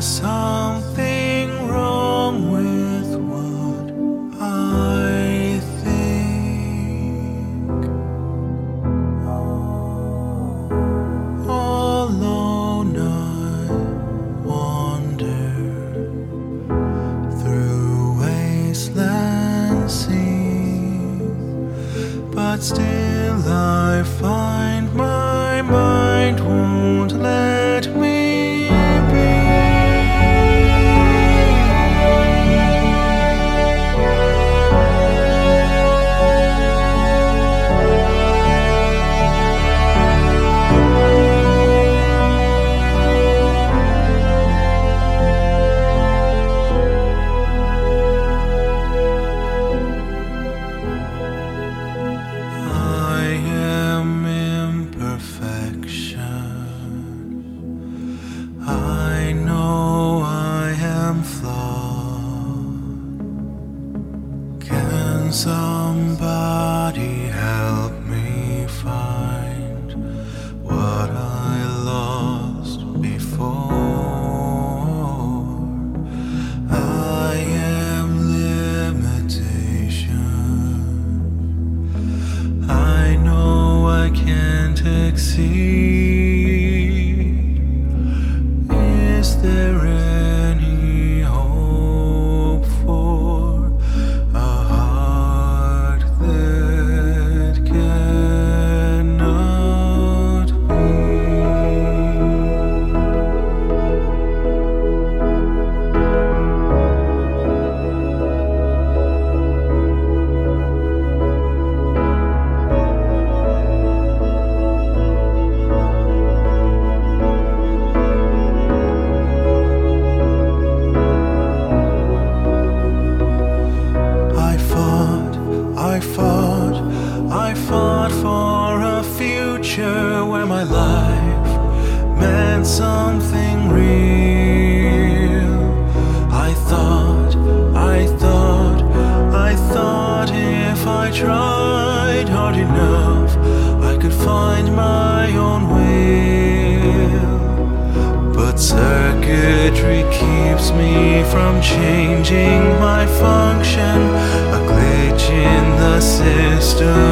There's something wrong with what I think. Alone I wander through wasteland scenes, but still I find my mind won't let me be. I am imperfection. I know I am flawed. Can somebody help me find what I lost before? I am limitation. I know I can't exceed. Is there any hope for a heart that cannot I fought for a future where my life meant something real. I thought if I tried hard enough, I could find my own will. But circuitry keeps me from changing my function, a glitch in the system.